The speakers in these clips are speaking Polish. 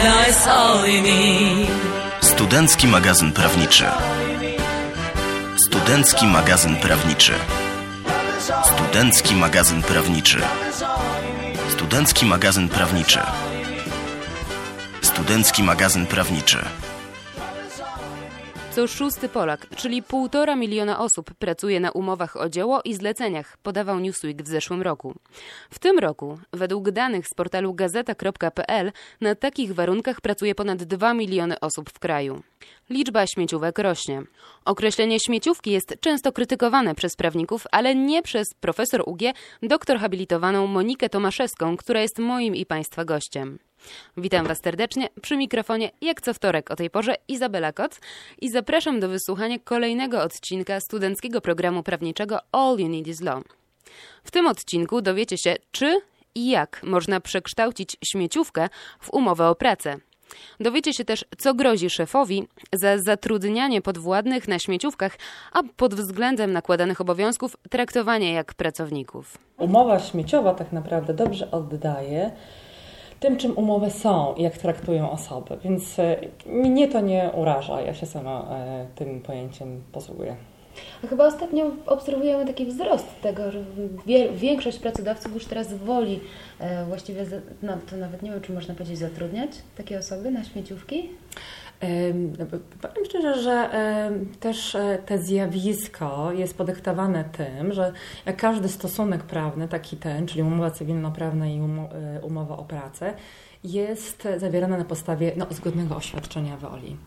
That's all you need. Studencki magazyn prawniczy. Studencki magazyn prawniczy. Studencki magazyn prawniczy. Studencki magazyn prawniczy. Studencki magazyn prawniczy. Co szósty Polak, czyli 1,5 miliona osób, pracuje na umowach o dzieło i zleceniach, podawał Newsweek w zeszłym roku. W tym roku, według danych z portalu gazeta.pl, na takich warunkach pracuje ponad 2 miliony osób w kraju. Liczba śmieciówek rośnie. Określenie śmieciówki jest często krytykowane przez prawników, ale nie przez profesor UG, doktor habilitowaną Monikę Tomaszewską, która jest moim i Państwa gościem. Witam Was serdecznie, przy mikrofonie jak co wtorek o tej porze Izabela Koc i zapraszam do wysłuchania kolejnego odcinka studenckiego programu prawniczego All You Need Is Law. W tym odcinku dowiecie się, czy i jak można przekształcić śmieciówkę w umowę o pracę. Dowiecie się też, co grozi szefowi za zatrudnianie podwładnych na śmieciówkach, a pod względem nakładanych obowiązków traktowanie jak pracowników. Umowa śmieciowa tak naprawdę dobrze oddaje tym, czym umowy są i jak traktują osoby, więc mnie to nie uraża, ja się sama tym pojęciem posługuję. Chyba ostatnio obserwujemy taki wzrost tego, że większość pracodawców już teraz woli właściwie, to nawet nie wiem, czy można powiedzieć, zatrudniać takie osoby na śmieciówki? Powiem szczerze, że też to zjawisko jest podyktowane tym, że jak każdy stosunek prawny, taki ten, czyli umowa cywilnoprawna i umowa o pracę, jest zawierana na podstawie zgodnego oświadczenia woli.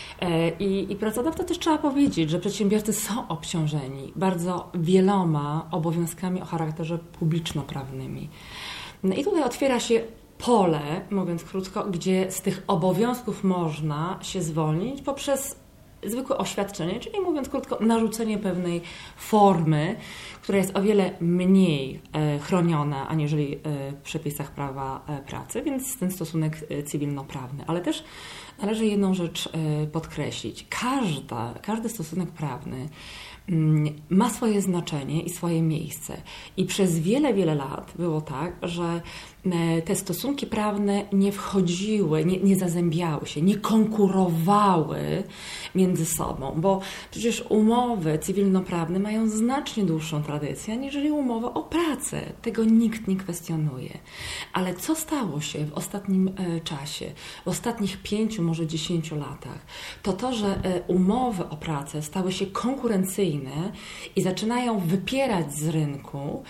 I pracodawca też trzeba powiedzieć, że przedsiębiorcy są obciążeni bardzo wieloma obowiązkami o charakterze publiczno-prawnymi. I tutaj otwiera się pole, mówiąc krótko, gdzie z tych obowiązków można się zwolnić poprzez zwykłe oświadczenie, czyli mówiąc krótko, narzucenie pewnej formy, która jest o wiele mniej chroniona aniżeli w przepisach prawa pracy, więc ten stosunek cywilnoprawny. Ale też należy jedną rzecz podkreślić. Każdy stosunek prawny ma swoje znaczenie i swoje miejsce. I przez wiele, wiele lat było tak, że te stosunki prawne nie wchodziły, nie zazębiały się, nie konkurowały między sobą, bo przecież umowy cywilnoprawne mają znacznie dłuższą tradycję, aniżeli umowa o pracę. Tego nikt nie kwestionuje. Ale co stało się w ostatnim czasie, w ostatnich 5, może 10 latach, to, że umowy o pracę stały się konkurencyjne i zaczynają wypierać z rynku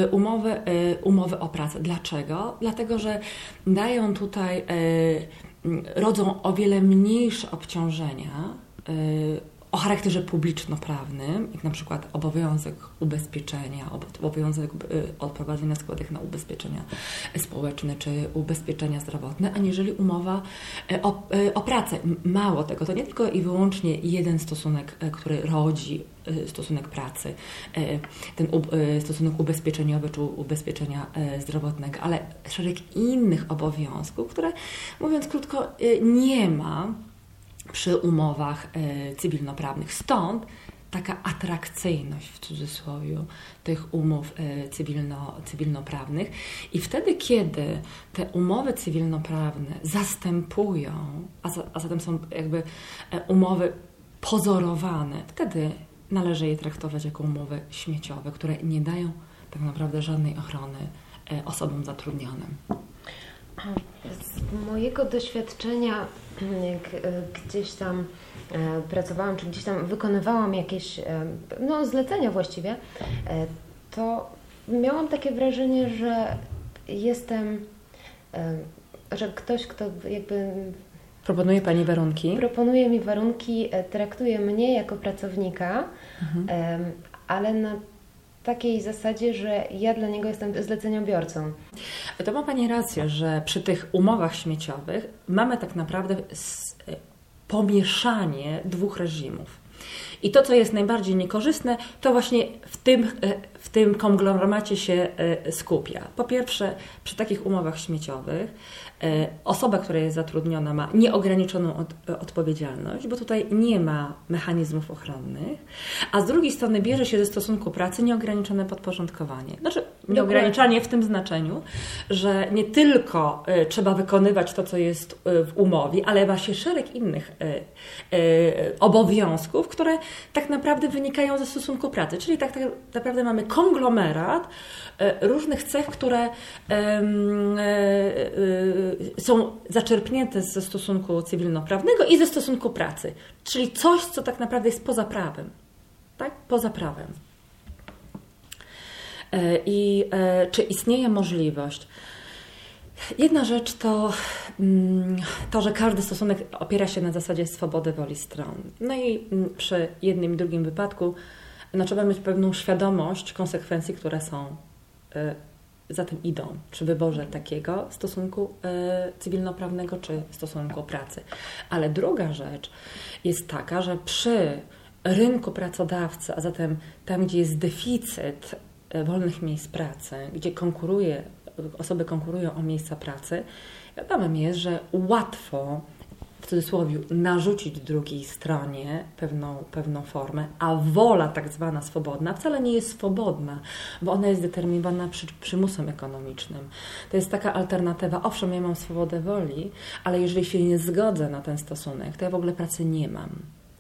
umowy o pracę. Dlaczego? Dlatego, że dają tutaj, rodzą o wiele mniejsze obciążenia o charakterze publiczno-prawnym, jak na przykład obowiązek ubezpieczenia, obowiązek odprowadzenia składek na ubezpieczenia społeczne czy ubezpieczenia zdrowotne, aniżeli umowa o pracę. Mało tego, to nie tylko i wyłącznie jeden stosunek, który rodzi stosunek pracy, ten stosunek ubezpieczeniowy czy ubezpieczenia zdrowotnego, ale szereg innych obowiązków, które, mówiąc krótko, nie ma przy umowach cywilnoprawnych. Stąd taka atrakcyjność, w cudzysłowie, tych umów cywilnoprawnych. I wtedy, kiedy te umowy cywilnoprawne zastępują, a zatem są jakby umowy pozorowane, wtedy należy je traktować jako umowy śmieciowe, które nie dają tak naprawdę żadnej ochrony osobom zatrudnionym. Z mojego doświadczenia, jak gdzieś tam pracowałam, czy gdzieś tam wykonywałam jakieś zlecenia właściwie, to miałam takie wrażenie, że że ktoś, kto jakby proponuje Pani warunki? Proponuje mi warunki, traktuje mnie jako pracownika, ale na takiej zasadzie, że ja dla niego jestem zleceniobiorcą. To ma Pani rację, że przy tych umowach śmieciowych mamy tak naprawdę pomieszanie dwóch reżimów. I to, co jest najbardziej niekorzystne, to właśnie w tym konglomeracie się skupia? Po pierwsze, przy takich umowach śmieciowych osoba, która jest zatrudniona, ma nieograniczoną odpowiedzialność, bo tutaj nie ma mechanizmów ochronnych, a z drugiej strony bierze się ze stosunku pracy nieograniczone podporządkowanie. Znaczy nieograniczanie w tym znaczeniu, że nie tylko trzeba wykonywać to, co jest w umowie, ale ma się szereg innych obowiązków, które tak naprawdę wynikają ze stosunku pracy. Czyli tak naprawdę mamy konglomerat różnych cech, które są zaczerpnięte ze stosunku cywilnoprawnego i ze stosunku pracy. Czyli coś, co tak naprawdę jest poza prawem. Tak? Poza prawem. I czy istnieje możliwość? Jedna rzecz to, że każdy stosunek opiera się na zasadzie swobody woli stron. No i przy jednym i drugim wypadku trzeba mieć pewną świadomość konsekwencji, które są za tym idą, przy wyborze takiego stosunku cywilnoprawnego czy stosunku pracy. Ale druga rzecz jest taka, że przy rynku pracodawcy, a zatem tam, gdzie jest deficyt wolnych miejsc pracy, gdzie osoby konkurują o miejsca pracy, wiadomym jest, że łatwo w cudzysłowie narzucić drugiej stronie pewną formę, a wola tak zwana swobodna wcale nie jest swobodna, bo ona jest determinowana przymusem ekonomicznym. To jest taka alternatywa, owszem, ja mam swobodę woli, ale jeżeli się nie zgodzę na ten stosunek, to ja w ogóle pracy nie mam.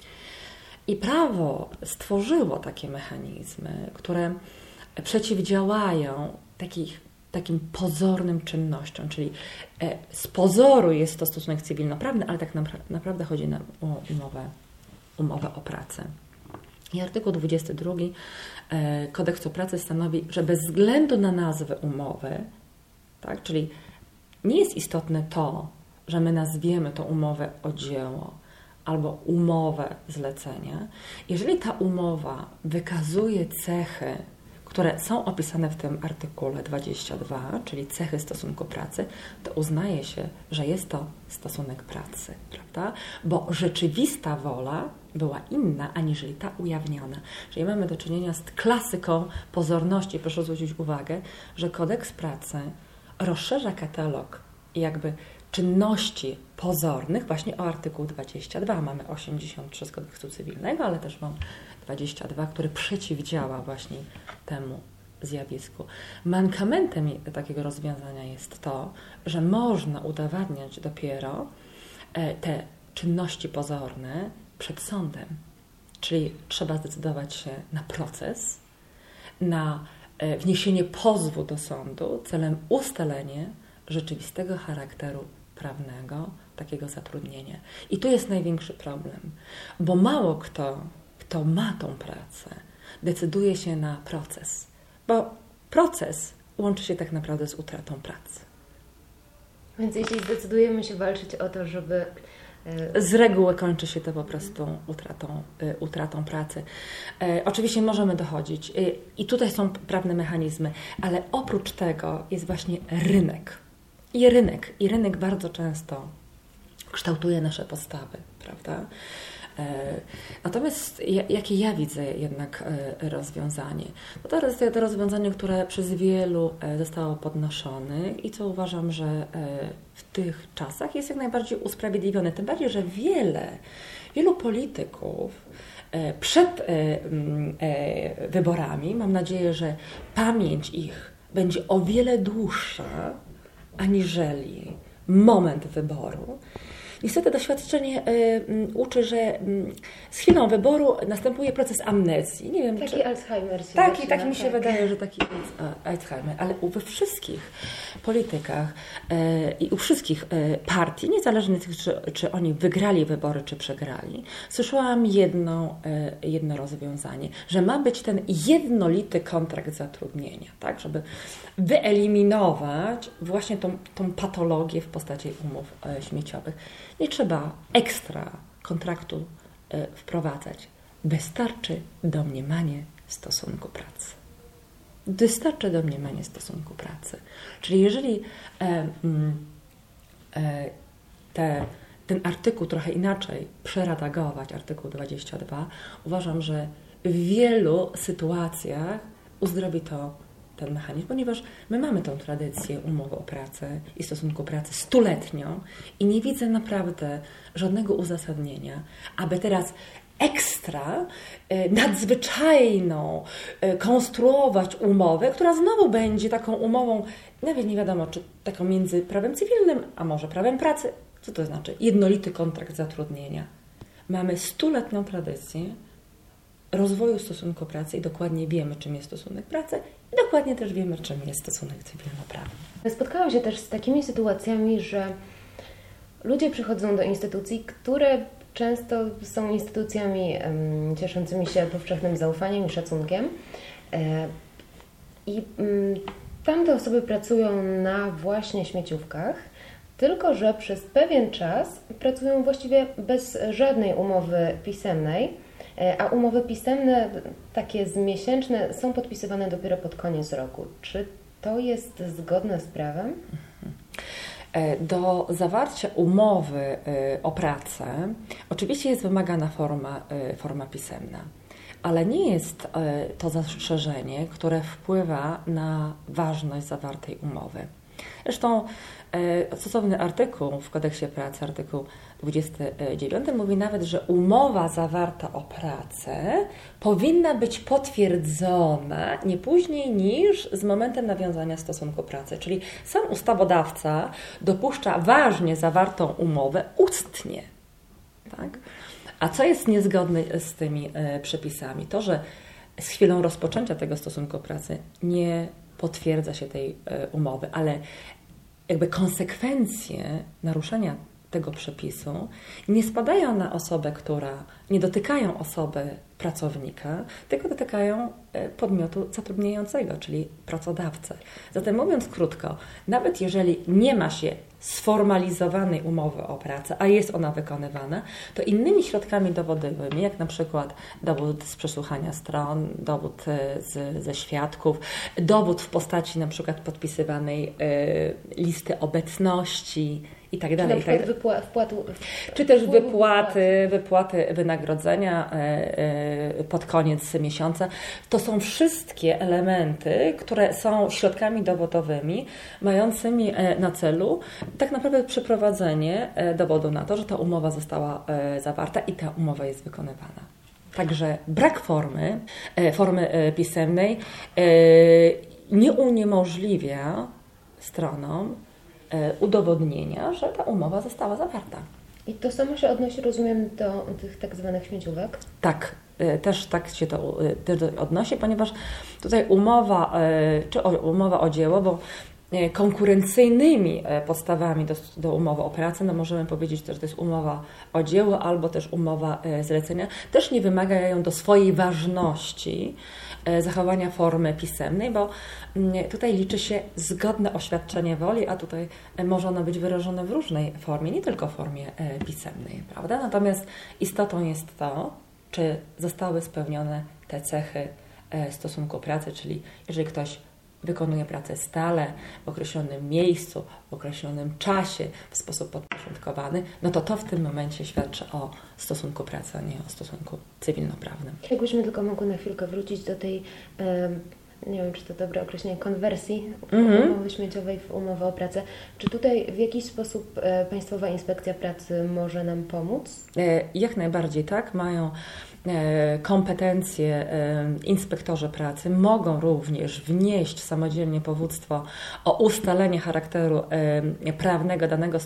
I prawo stworzyło takie mechanizmy, które przeciwdziałają takim pozornym czynnościom, czyli z pozoru jest to stosunek cywilnoprawny, ale tak naprawdę chodzi nam o umowę o pracę. I artykuł 22 Kodeksu pracy stanowi, że bez względu na nazwę umowy, tak, czyli nie jest istotne to, że my nazwiemy tą umowę o dzieło albo umowę zlecenia, jeżeli ta umowa wykazuje cechy, które są opisane w tym artykule 22, czyli cechy stosunku pracy, to uznaje się, że jest to stosunek pracy, prawda? Bo rzeczywista wola była inna, aniżeli ta ujawniona. Czyli mamy do czynienia z klasyką pozorności. Proszę zwrócić uwagę, że Kodeks pracy rozszerza katalog jakby czynności pozornych właśnie o artykuł 22. Mamy 83 z Kodeksu cywilnego, ale też mam 22, który przeciwdziała właśnie temu zjawisku. Mankamentem takiego rozwiązania jest to, że można udowadniać dopiero te czynności pozorne przed sądem. Czyli trzeba zdecydować się na proces, na wniesienie pozwu do sądu celem ustalenia rzeczywistego charakteru prawnego takiego zatrudnienia. I tu jest największy problem, bo mało kto ma tą pracę, decyduje się na proces, bo proces łączy się tak naprawdę z utratą pracy. Więc jeśli zdecydujemy się walczyć o to, żeby... Z reguły kończy się to po prostu utratą pracy. Oczywiście możemy dochodzić i tutaj są prawne mechanizmy, ale oprócz tego jest właśnie rynek. I rynek bardzo często kształtuje nasze postawy, prawda? Natomiast jakie ja widzę jednak rozwiązanie? No to jest to rozwiązanie, które przez wielu zostało podnoszone i co uważam, że w tych czasach jest jak najbardziej usprawiedliwione. Tym bardziej, że wielu polityków przed wyborami, mam nadzieję, że pamięć ich będzie o wiele dłuższa aniżeli moment wyboru. Niestety doświadczenie uczy, że z chwilą wyboru następuje proces amnezji. Nie wiem, taki Alzheimer się tak, zaczyna, tak mi się wydaje, że taki Alzheimer, ale we wszystkich politykach i u wszystkich partii, niezależnie od tego, czy oni wygrali wybory, czy przegrali, słyszałam jedno rozwiązanie, że ma być ten jednolity kontrakt zatrudnienia, tak, żeby wyeliminować właśnie tą patologię w postaci umów śmieciowych. Nie trzeba ekstra kontraktu wprowadzać. Wystarczy domniemanie stosunku pracy. Wystarczy domniemanie stosunku pracy. Czyli jeżeli ten artykuł trochę inaczej przeredagować, artykuł 22, uważam, że w wielu sytuacjach uzdrowi to ten mechanizm, ponieważ my mamy tą tradycję umowy o pracę i stosunku pracy 100-letnią i nie widzę naprawdę żadnego uzasadnienia, aby teraz ekstra, nadzwyczajną konstruować umowę, która znowu będzie taką umową, nawet nie wiadomo, czy taką między prawem cywilnym, a może prawem pracy. Co to znaczy? Jednolity kontrakt zatrudnienia. Mamy 100-letnią tradycję rozwoju stosunku pracy i dokładnie wiemy, czym jest stosunek pracy i dokładnie też wiemy, czym jest stosunek cywilnoprawny. Spotkałam się też z takimi sytuacjami, że ludzie przychodzą do instytucji, które często są instytucjami cieszącymi się powszechnym zaufaniem i szacunkiem i tamte osoby pracują na właśnie śmieciówkach, tylko że przez pewien czas pracują właściwie bez żadnej umowy pisemnej, a umowy pisemne, takie miesięczne, są podpisywane dopiero pod koniec roku. Czy to jest zgodne z prawem? Do zawarcia umowy o pracę oczywiście jest wymagana forma pisemna, ale nie jest to zastrzeżenie, które wpływa na ważność zawartej umowy. Zresztą stosowny artykuł w Kodeksie Pracy, artykuł 29, mówi nawet, że umowa zawarta o pracę powinna być potwierdzona nie później niż z momentem nawiązania stosunku pracy. Czyli sam ustawodawca dopuszcza ważnie zawartą umowę ustnie. Tak? A co jest niezgodne z tymi przepisami? To, że z chwilą rozpoczęcia tego stosunku pracy nie potwierdza się tej umowy, ale jakby konsekwencje naruszenia tego przepisu nie spadają na osobę, nie dotykają osoby pracownika, tylko dotykają podmiotu zatrudniającego, czyli pracodawcę. Zatem mówiąc krótko, nawet jeżeli nie ma się sformalizowanej umowy o pracę, a jest ona wykonywana, to innymi środkami dowodowymi, jak na przykład dowód z przesłuchania stron, dowód ze świadków, dowód w postaci na przykład podpisywanej listy obecności i tak dalej. Czy też wypłaty wynagrodzenia pod koniec miesiąca. To są wszystkie elementy, które są środkami dowodowymi mającymi na celu tak naprawdę przeprowadzenie dowodu na to, że ta umowa została zawarta i ta umowa jest wykonywana. Także brak formy pisemnej nie uniemożliwia stronom udowodnienia, że ta umowa została zawarta. I to samo się odnosi, rozumiem, do tych tak zwanych śmieciówek? Tak, też tak się to odnosi, ponieważ tutaj umowa o dzieło, bo konkurencyjnymi podstawami do umowy o pracę, no możemy powiedzieć też, że to jest umowa o dzieło albo też umowa zlecenia, też nie wymagają do swojej ważności zachowania formy pisemnej, bo tutaj liczy się zgodne oświadczenie woli, a tutaj może ono być wyrażone w różnej formie, nie tylko w formie pisemnej, prawda? Natomiast istotą jest to, czy zostały spełnione te cechy stosunku pracy, czyli jeżeli ktoś wykonuje pracę stale, w określonym miejscu, w określonym czasie, w sposób podporządkowany, no to w tym momencie świadczy o stosunku pracy, a nie o stosunku cywilnoprawnym. Jakbyśmy tylko mogły na chwilkę wrócić do tej, nie wiem, czy to dobre określenie, konwersji umowy śmieciowej w umowę o pracę. Czy tutaj w jakiś sposób Państwowa Inspekcja Pracy może nam pomóc? Jak najbardziej tak. Mają kompetencje inspektorzy pracy, mogą również wnieść samodzielnie powództwo o ustalenie charakteru prawnego danego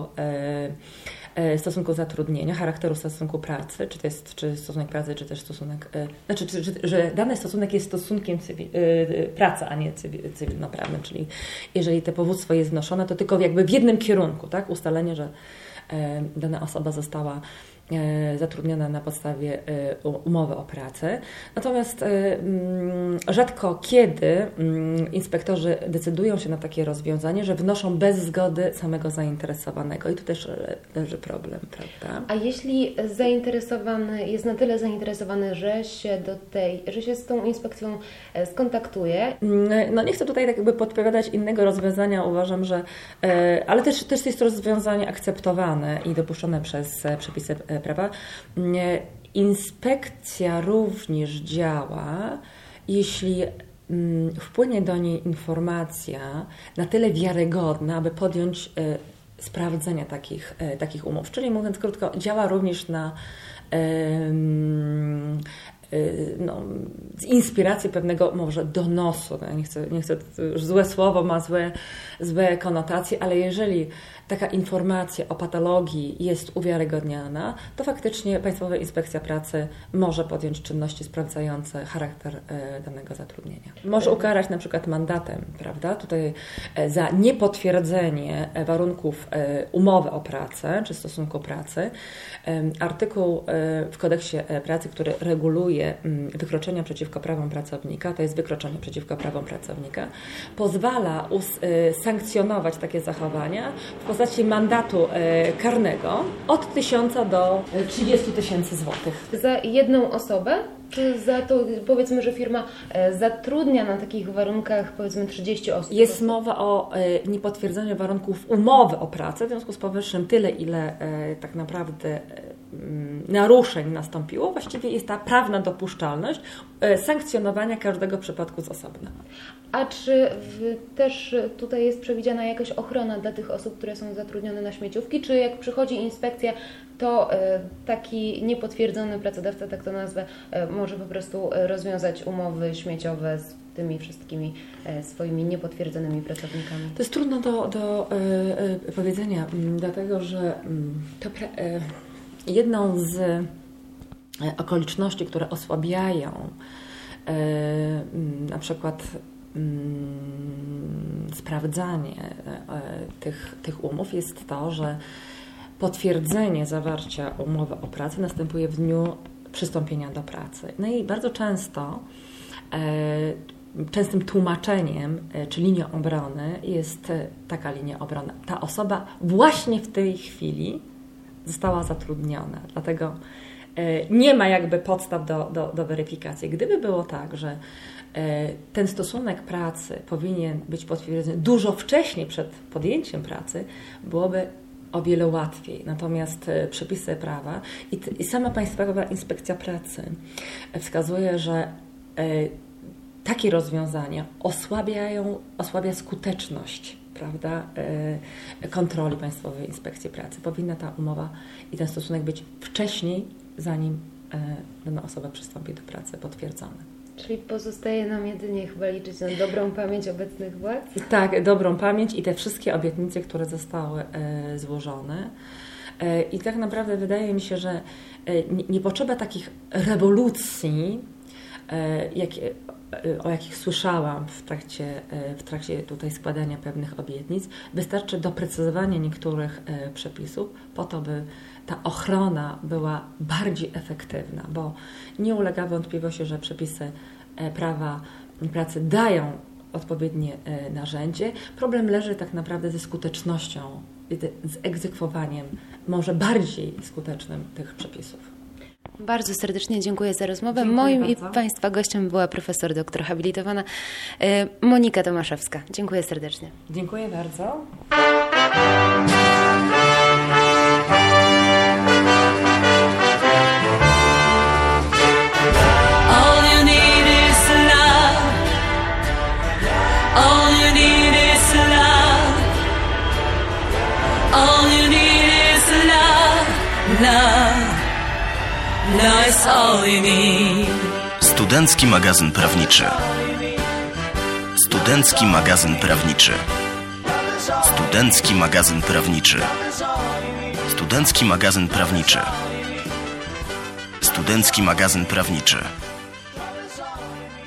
stosunku zatrudnienia, charakteru stosunku pracy, czy to jest czy stosunek pracy, czy też stosunek, że dany stosunek jest stosunkiem pracy, a nie cywilnoprawnym, czyli jeżeli to powództwo jest wnoszone, to tylko jakby w jednym kierunku, tak? Ustalenie, że dana osoba została zatrudniona na podstawie umowy o pracę. Natomiast rzadko kiedy inspektorzy decydują się na takie rozwiązanie, że wnoszą bez zgody samego zainteresowanego. I tu też leży problem, prawda? A jeśli zainteresowany jest na tyle zainteresowany, że się z tą inspekcją skontaktuje? No nie chcę tutaj tak jakby podpowiadać innego rozwiązania. Uważam, że ale też jest to rozwiązanie akceptowane i dopuszczone przez przepisy prawa. Inspekcja również działa, jeśli wpłynie do niej informacja na tyle wiarygodna, aby podjąć sprawdzenie takich umów. Czyli mówiąc krótko, działa również na z inspiracji pewnego może donosu. Nie chcę, już złe słowo ma złe konotacje, ale jeżeli taka informacja o patologii jest uwiarygodniana, to faktycznie Państwowa Inspekcja Pracy może podjąć czynności sprawdzające charakter danego zatrudnienia. Może ukarać na przykład mandatem, prawda? Tutaj za niepotwierdzenie warunków umowy o pracę czy stosunku pracy. Artykuł w Kodeksie Pracy, który reguluje wykroczenia przeciwko prawom pracownika, to jest wykroczenie przeciwko prawom pracownika, pozwala sankcjonować takie zachowania w postaci mandatu karnego od 1000 do 30 000 złotych. Za jedną osobę? Czy za to, powiedzmy, że firma zatrudnia na takich warunkach, powiedzmy, 30 osób? Jest mowa o niepotwierdzeniu warunków umowy o pracę, w związku z powyższym tyle, ile tak naprawdę naruszeń nastąpiło, właściwie jest ta prawna dopuszczalność sankcjonowania każdego przypadku z osobna. A czy też tutaj jest przewidziana jakaś ochrona dla tych osób, które są zatrudnione na śmieciówki? Czy jak przychodzi inspekcja, to taki niepotwierdzony pracodawca, tak to nazwę, może po prostu rozwiązać umowy śmieciowe z tymi wszystkimi swoimi niepotwierdzonymi pracownikami? To jest trudno do powiedzenia, dlatego że jedną z okoliczności, które osłabiają na przykład sprawdzanie tych umów jest to, że potwierdzenie zawarcia umowy o pracę następuje w dniu przystąpienia do pracy. No i bardzo częstym tłumaczeniem czy linią obrony jest taka linia obrony. Ta osoba właśnie w tej chwili została zatrudniona, dlatego nie ma jakby podstaw do weryfikacji. Gdyby było tak, że ten stosunek pracy powinien być potwierdzony dużo wcześniej przed podjęciem pracy, byłoby o wiele łatwiej. Natomiast przepisy prawa i sama Państwowa Inspekcja Pracy wskazuje, że takie rozwiązania osłabia skuteczność, prawda, kontroli Państwowej Inspekcji Pracy. Powinna ta umowa i ten stosunek być wcześniej, zanim dana osoba przystąpi do pracy, potwierdzone. Czyli pozostaje nam jedynie chyba liczyć na dobrą pamięć obecnych władz? Tak, dobrą pamięć i te wszystkie obietnice, które zostały złożone. I tak naprawdę wydaje mi się, że nie potrzeba takich rewolucji, o jakich słyszałam w trakcie tutaj składania pewnych obietnic. Wystarczy doprecyzowanie niektórych przepisów po to, by ta ochrona była bardziej efektywna, bo nie ulega wątpliwości, że przepisy prawa pracy dają odpowiednie narzędzie. Problem leży tak naprawdę ze skutecznością, z egzekwowaniem może bardziej skutecznym tych przepisów. Bardzo serdecznie dziękuję za rozmowę. Dziękuję Moim bardzo. i Państwa gościem była profesor doktor habilitowana Monika Tomaszewska. Dziękuję serdecznie. Dziękuję bardzo. All you need is love. All you need is love. All you need is love. Love. Love is all you need. Studencki magazyn prawniczy. Studencki magazyn prawniczy. Studencki magazyn prawniczy. Studencki magazyn prawniczy. Studencki magazyn prawniczy.